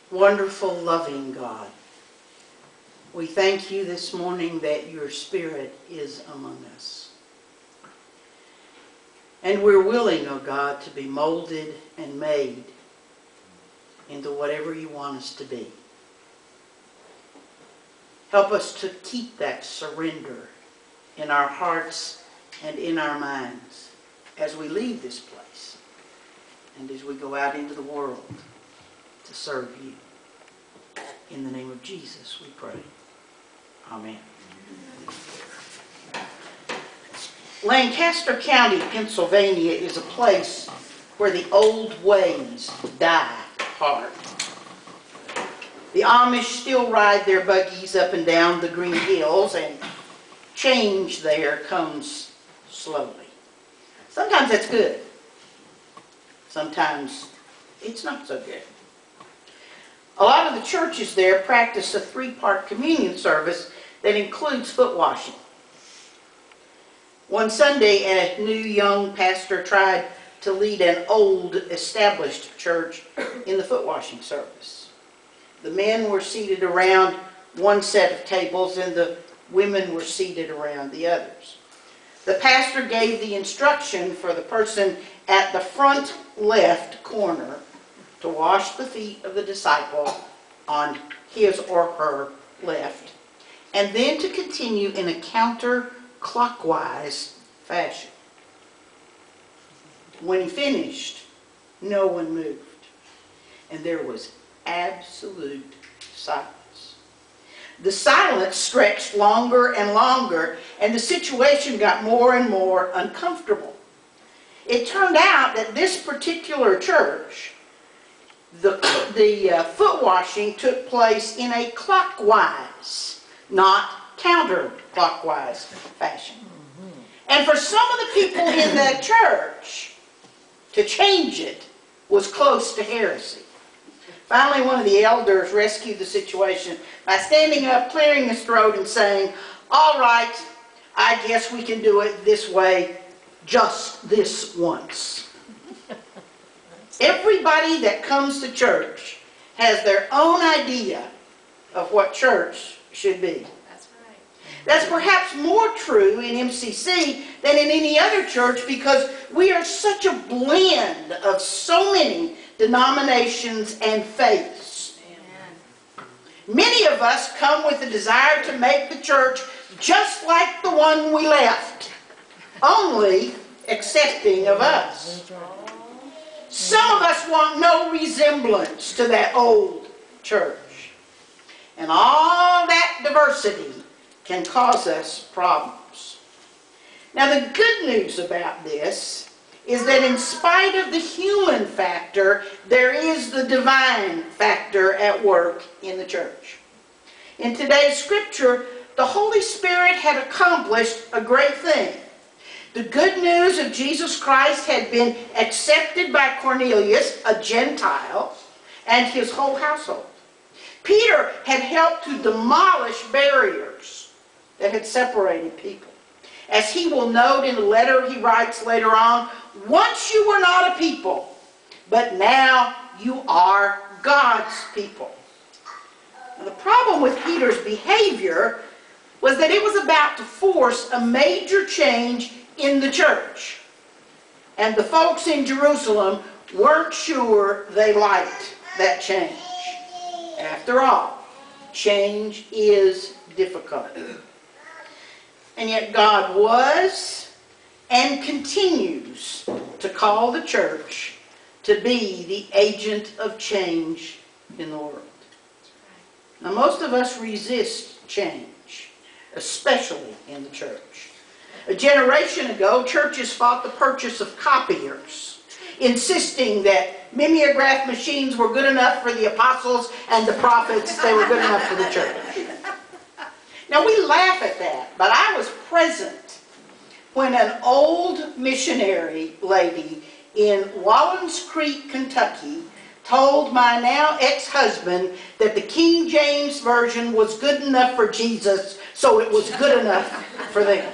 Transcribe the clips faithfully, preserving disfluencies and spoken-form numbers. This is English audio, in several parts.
Wonderful, loving God, we thank you this morning that your Spirit is among us. And we're willing, oh God, to be molded and made into whatever you want us to be. Help us to keep that surrender in our hearts and in our minds as we leave this place and as we go out into the world to serve you. In the name of Jesus we pray. Amen. Lancaster County, Pennsylvania is a place where the old ways die hard. The Amish still ride their buggies up and down the green hills, and change there comes slowly. Sometimes that's good. Sometimes it's not so good. A lot of the churches there practice a three-part communion service that includes foot washing. One Sunday, a new young pastor tried to lead an old established church in the foot washing service. The men were seated around one set of tables and the women were seated around the others. The pastor gave the instruction for the person at the front left corner to wash the feet of the disciple on his or her left, and then to continue in a counterclockwise fashion. When he finished, no one moved, and there was absolute silence. The silence stretched longer and longer, and the situation got more and more uncomfortable. It turned out that this particular church, the, the uh, foot washing took place in a clockwise, not counterclockwise fashion. Mm-hmm. And for some of the people in that church, to change it was close to heresy. Finally, one of the elders rescued the situation by standing up, clearing his throat, and saying, "All right, I guess we can do it this way, just this once." Everybody that comes to church has their own idea of what church should be. That's right. That's perhaps more true in M C C than in any other church because we are such a blend of so many denominations and faiths. Amen. Many of us come with a desire to make the church just like the one we left, only accepting of us. Some of us want no resemblance to that old church. And all that diversity can cause us problems. Now, the good news about this is that in spite of the human factor, there is the divine factor at work in the church. In today's scripture, the Holy Spirit had accomplished a great thing. The good news of Jesus Christ had been accepted by Cornelius, a Gentile, and his whole household. Peter had helped to demolish barriers that had separated people. As he will note in a letter he writes later on, once you were not a people, but now you are God's people. Now, the problem with Peter's behavior was that it was about to force a major change in the church. And the folks in Jerusalem weren't sure they liked that change. After all, change is difficult. And yet God was and continues to call the church to be the agent of change in the world. Now, most of us resist change, especially in the church. A generation ago, churches fought the purchase of copiers, insisting that mimeograph machines were good enough for the apostles and the prophets, they were good enough for the church. Now, we laugh at that, but I was present when an old missionary lady in Wallens Creek, Kentucky, told my now ex-husband that the King James Version was good enough for Jesus, so it was good enough for them.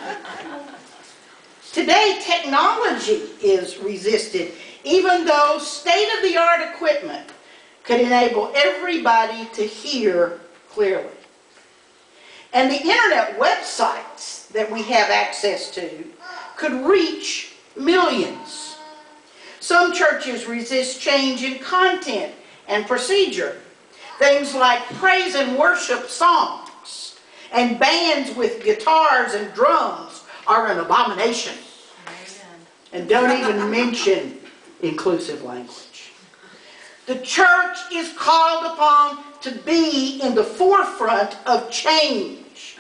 Today, technology is resisted, even though state-of-the-art equipment could enable everybody to hear clearly. And the internet websites that we have access to could reach millions. Some churches resist change in content and procedure. Things like praise and worship songs and bands with guitars and drums are an abomination. Amen. And don't even mention inclusive language. The church is called upon to be in the forefront of change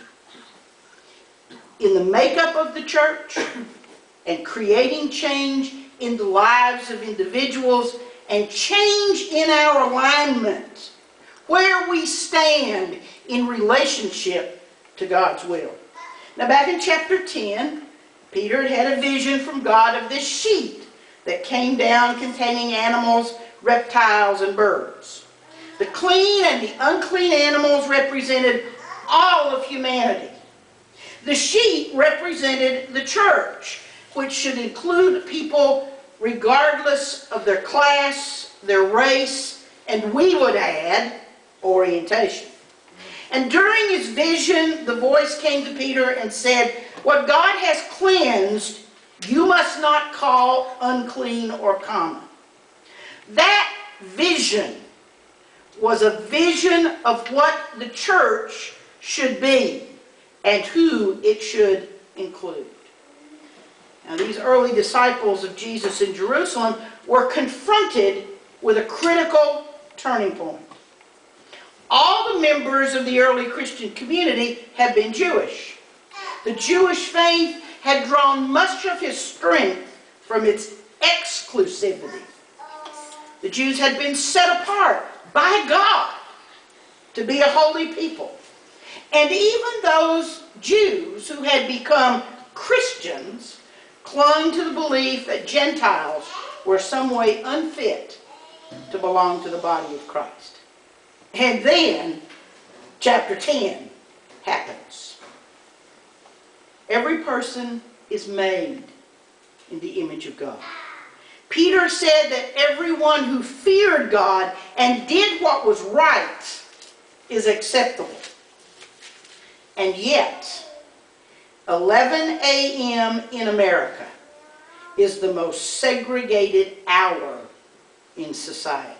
in the makeup of the church and creating change in the lives of individuals and change in our alignment, where we stand in relationship to God's will. Now back in chapter ten, Peter had had a vision from God of this sheet that came down containing animals, reptiles, and birds. The clean and the unclean animals represented all of humanity. The sheet represented the church, which should include people regardless of their class, their race, and we would add, orientation. And during his vision, the voice came to Peter and said, "What God has cleansed, you must not call unclean or common." That vision was a vision of what the church should be and who it should include. Now, these early disciples of Jesus in Jerusalem were confronted with a critical turning point. All the members of the early Christian community had been Jewish. The Jewish faith had drawn much of his strength from its exclusivity. The Jews had been set apart by God to be a holy people. And even those Jews who had become Christians clung to the belief that Gentiles were some way unfit to belong to the body of Christ. And then, chapter ten happens. Every person is made in the image of God. Peter said that everyone who feared God and did what was right is acceptable. And yet, eleven a m in America is the most segregated hour in society.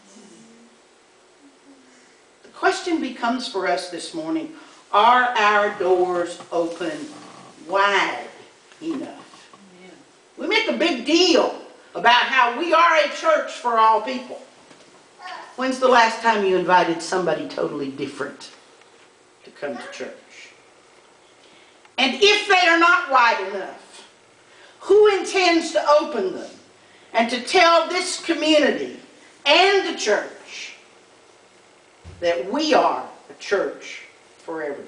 The question becomes for us this morning, are our doors open wide enough? Yeah. We make a big deal about how we are a church for all people. When's the last time you invited somebody totally different to come to church? And if they are not wide enough, who intends to open them and to tell this community and the church that we are a church for everyone?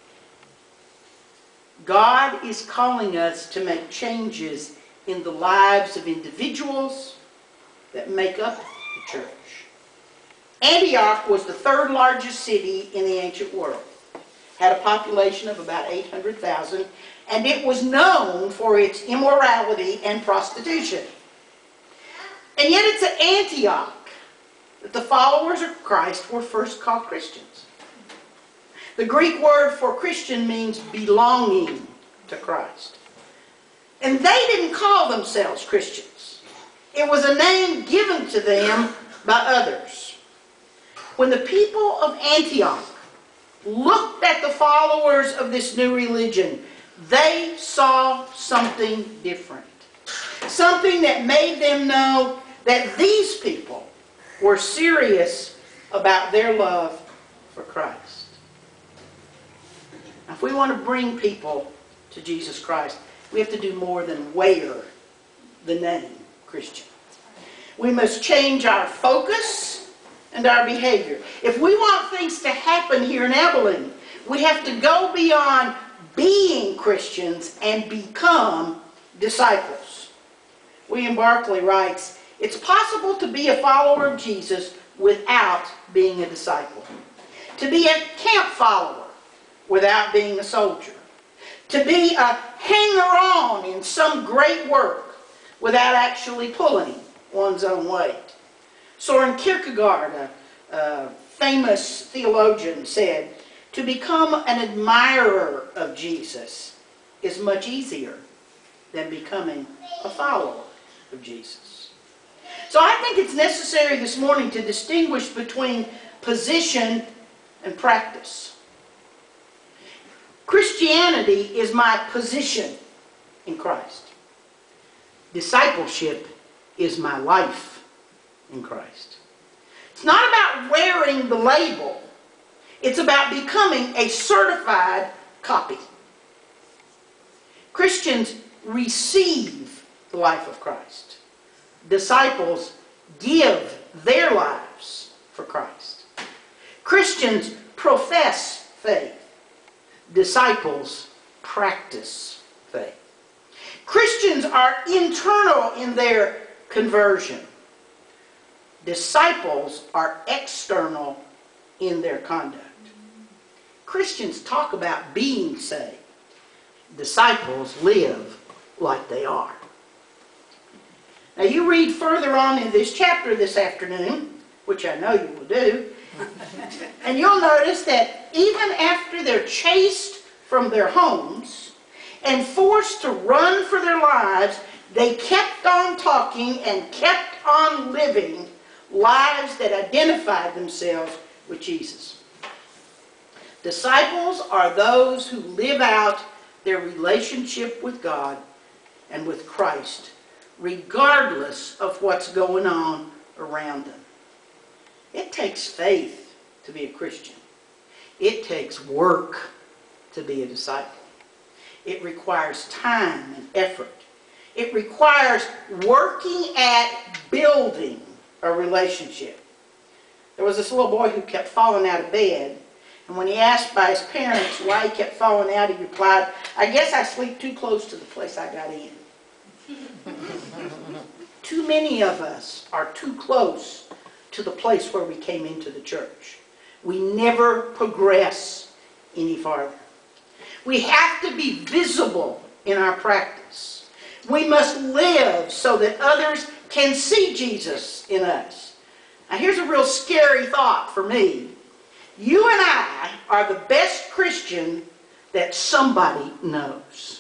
God is calling us to make changes in the lives of individuals that make up the church. Antioch was the third largest city in the ancient world. Had a population of about eight hundred thousand, and it was known for its immorality and prostitution. And yet it's at Antioch that the followers of Christ were first called Christians. The Greek word for Christian means belonging to Christ. And they didn't call themselves Christians. It was a name given to them by others. When the people of Antioch looked at the followers of this new religion, they saw something different. Something that made them know that these people were serious about their love for Christ. Now, if we want to bring people to Jesus Christ, we have to do more than wear the name Christian. We must change our focus and our behavior. If we want things to happen here in Abilene, we have to go beyond being Christians and become disciples. William Barclay writes, "It's possible to be a follower of Jesus without being a disciple. To be a camp follower without being a soldier. To be a hanger-on in some great work without actually pulling one's own weight. Soren Kierkegaard, a, a famous theologian, said, "To become an admirer of Jesus is much easier than becoming a follower of Jesus." So I think it's necessary this morning to distinguish between position and practice. Christianity is my position in Christ. Discipleship is my life in Christ. It's not about wearing the label. It's about becoming a certified copy. Christians receive the life of Christ. Disciples give their lives for Christ. Christians profess faith. Disciples practice faith. Christians are internal in their conversion. Disciples are external in their conduct. Christians talk about being saved. Disciples live like they are. Now you read further on in this chapter this afternoon, which I know you will do, and you'll notice that even after they're chased from their homes and forced to run for their lives, they kept on talking and kept on living lives that identified themselves with Jesus. Disciples are those who live out their relationship with God and with Christ, regardless of what's going on around them. It takes faith to be a Christian. It takes work to be a disciple. It requires time and effort. It requires working at building a relationship. There was this little boy who kept falling out of bed, and when he asked by his parents why he kept falling out, he replied, "I guess I sleep too close to the place I got in." Too many of us are too close to the place where we came into the church. We never progress any farther. We have to be visible in our practice. We must live so that others can see Jesus in us. Now here's a real scary thought for me. You and I are the best Christian that somebody knows.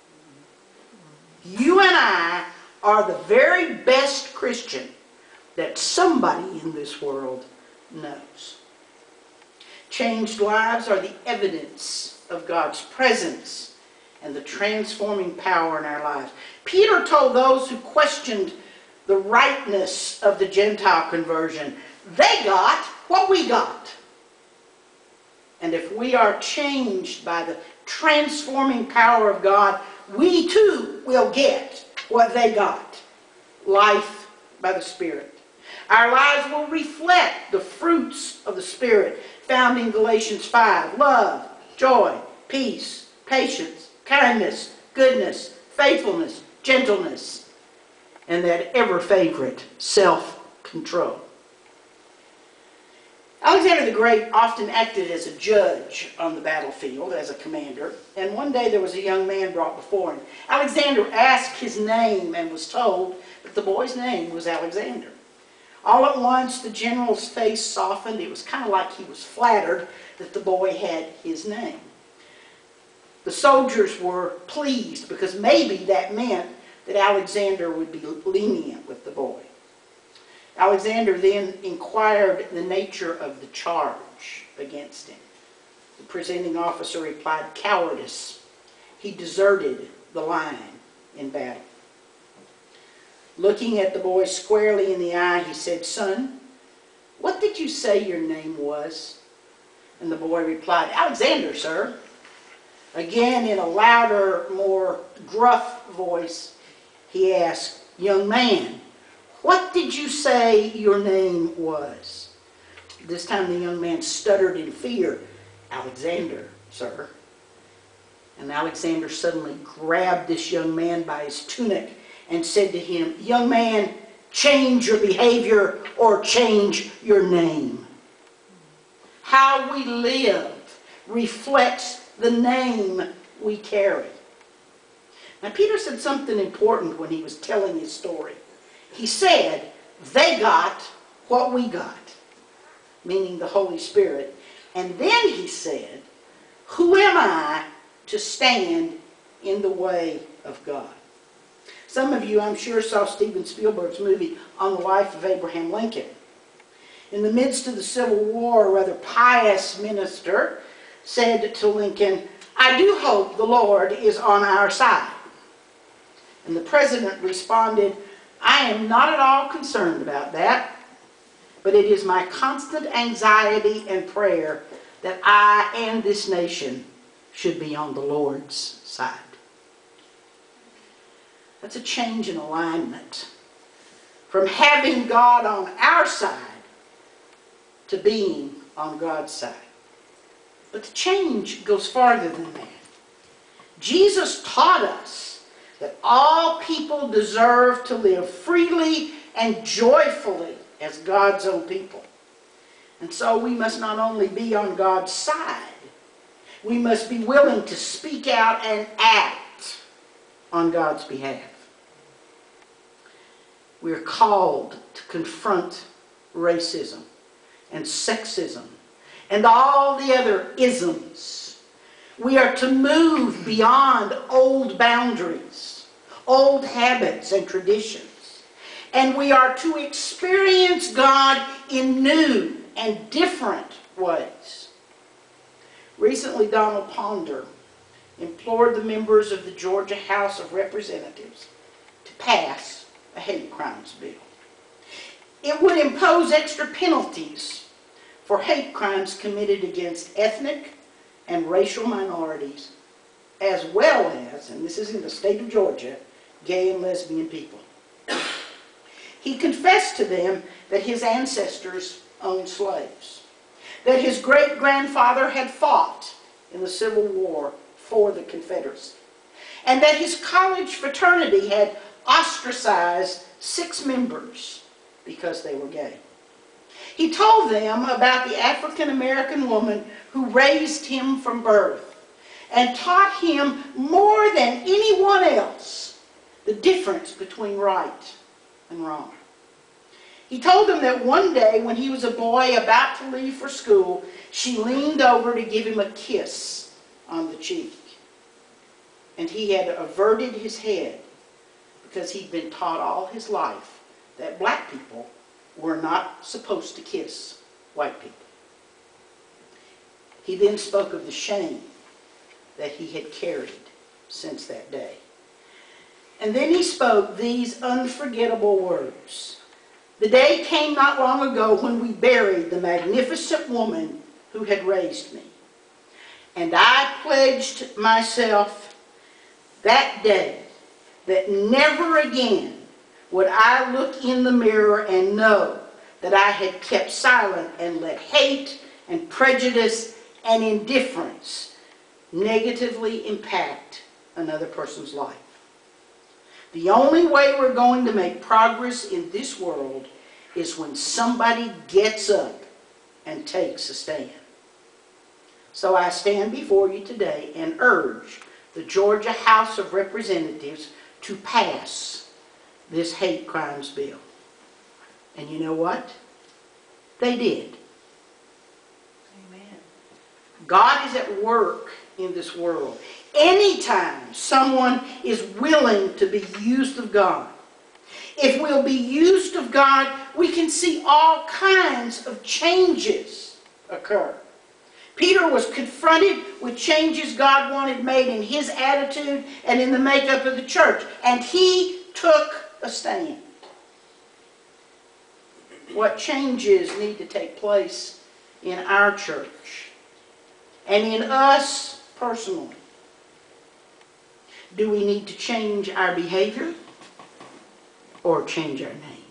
You and I are the very best Christian that somebody in this world knows. Changed lives are the evidence of God's presence and the transforming power in our lives. Peter told those who questioned the rightness of the Gentile conversion, they got what we got. And if we are changed by the transforming power of God, we too will get what they got. Life by the Spirit. Our lives will reflect the fruits of the Spirit found in Galatians five. Love, joy, peace, patience, kindness, goodness, faithfulness, gentleness, and that ever-favorite self-control. Alexander the Great often acted as a judge on the battlefield, as a commander, and one day there was a young man brought before him. Alexander asked his name and was told that the boy's name was Alexander. All at once the general's face softened. It was kind of like he was flattered that the boy had his name. The soldiers were pleased because maybe that meant that Alexander would be lenient with the boy. Alexander then inquired the nature of the charge against him. The presenting officer replied, "Cowardice. He deserted the line in battle." Looking at the boy squarely in the eye, he said, "Son, what did you say your name was?" And the boy replied, "Alexander, sir." Again, in a louder, more gruff voice, he asked, "Young man, what did you say your name was?" This time the young man stuttered in fear, "Alexander, sir." And Alexander suddenly grabbed this young man by his tunic and said to him, "Young man, change your behavior or change your name." How we live reflects the name we carry. Now Peter said something important when he was telling his story. He said, they got what we got, meaning the Holy Spirit. And then he said, who am I to stand in the way of God? Some of you, I'm sure, saw Steven Spielberg's movie on the life of Abraham Lincoln. In the midst of the Civil War, a rather pious minister said to Lincoln, I do hope the Lord is on our side. And the president responded, I am not at all concerned about that, but it is my constant anxiety and prayer that I and this nation should be on the Lord's side. That's a change in alignment. From having God on our side to being on God's side. But the change goes farther than that. Jesus taught us that all people deserve to live freely and joyfully as God's own people. And so we must not only be on God's side, we must be willing to speak out and act on God's behalf. We are called to confront racism and sexism and all the other isms. We are to move beyond old boundaries, old habits and traditions. And we are to experience God in new and different ways. Recently, Donald Ponder implored the members of the Georgia House of Representatives to pass a hate crimes bill. It would impose extra penalties for hate crimes committed against ethnic and racial minorities, as well as, and this is in the state of Georgia, gay and lesbian people. He confessed to them that his ancestors owned slaves, that his great-grandfather had fought in the Civil War for the Confederacy, and that his college fraternity had ostracized six members because they were gay. He told them about the African-American woman who raised him from birth and taught him more than anyone else the difference between right and wrong. He told them that one day when he was a boy about to leave for school, she leaned over to give him a kiss on the cheek. And he had averted his head because he'd been taught all his life that black people were not supposed to kiss white people. He then spoke of the shame that he had carried since that day. And then he spoke these unforgettable words. The day came not long ago when we buried the magnificent woman who had raised me. And I pledged myself that day that never again would I look in the mirror and know that I had kept silent and let hate and prejudice and indifference negatively impact another person's life. The only way we're going to make progress in this world is when somebody gets up and takes a stand. So I stand before you today and urge the Georgia House of Representatives to pass this hate crimes bill. And you know what? They did. Amen. God is at work in this world. Anytime someone is willing to be used of God, if we'll be used of God, we can see all kinds of changes occur. Peter was confronted with changes God wanted made in his attitude and in the makeup of the church, and he took a stand. What changes need to take place in our church and in us personally? Do we need to change our behavior or change our name?